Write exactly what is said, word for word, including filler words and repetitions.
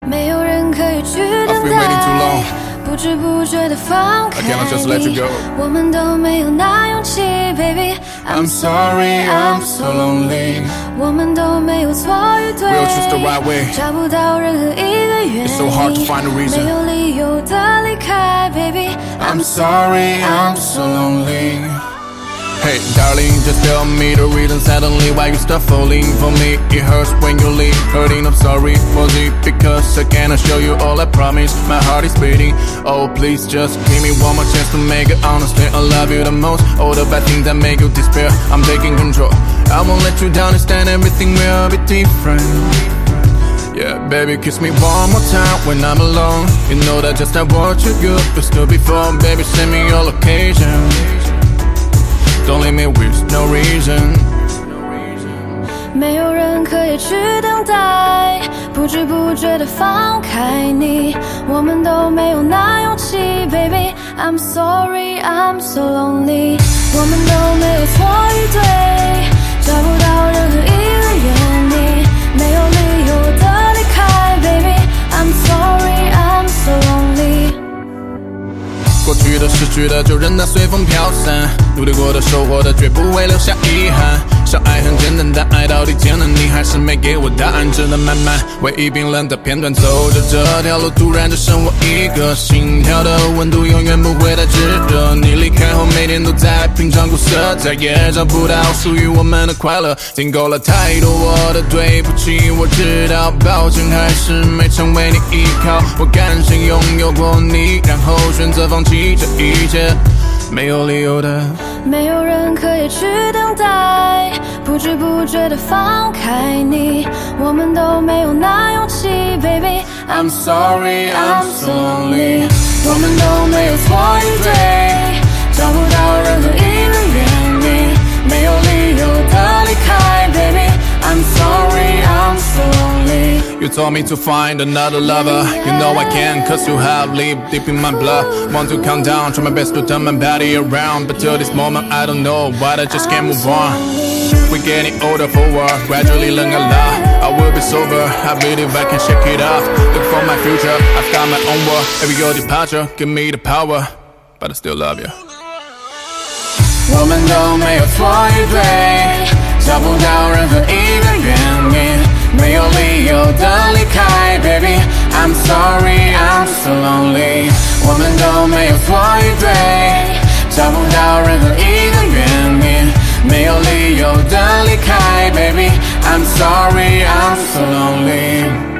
没有人可以去等待，不知不觉的放开你，我们都没有那勇气 ，Baby。I'm sorry, I'm so lonely。我们都没有错与对，找不到任何一个原因，没有理由的离开 ，Baby。I'm sorry, I'm so lonely。Hey, darling, just tell me the reason suddenly why you start falling for me. It hurts when you leave, hurting, I'm sorry. Was it because I cannot show you all I promise? My heart is beating. Oh, please just give me one more chance to make it understand. I love you the most. All the bad things that make you despair, I'm taking control. I won't let you down, understand everything will be different. Yeah, baby, kiss me one more time when I'm alone. You know that just I want you good, but still before, baby, send me your location.Don't leave me with no reason。 没有人可以去等待，不知不觉的放开你，我们都没有那勇气 Baby I'm sorry, I'm so lonely。 我们都没有错与对，找不到任何一个原因，没有理由的离开 Baby I'm sorry, I'm so lonely。 过去的失去的就任它随风飘散，努力过的收获的绝不会留下遗憾。相爱很简单，但爱到底艰难，你还是没给我答案，只能慢慢回忆冰冷的片段。走着这条路，突然只剩我一个，心跳的温度永远不会太炙热。你离开后，每天都在品尝苦涩，再也找不到属于我们的快乐。经过了太多我的对不起，我知道抱歉还是没成为你依靠。我甘心拥有过你，然后选择放弃这一切。没有理由的，没有人可以去等待，不知不觉的放开你，我们都没有那勇气 Baby I'm sorry, I'm so lonely。 我们都没有错与对，找不到任何一个原因，没有理由的离开 Baby I'm sorry, I'm so lonely。 You told me to find another lover, you know I can, cause you have lived deep in my blood. Want to calm down, try my best to turn my body around, but till this moment I don't know why I just can't move on. We're getting older for what, gradually learn a lot. I will be sober, I believe I can shake it off. Look for my future, I've got my own world. Every your departure, give me the power, but I still love you. 我们都没有错与对，找不到任何一个原因，没有理由的离开 Baby I'm sorry, I'm so lonely。 我们都没有错与对，找不到任何一个原因，没有理由的离开 Baby I'm sorry, I'm so lonely。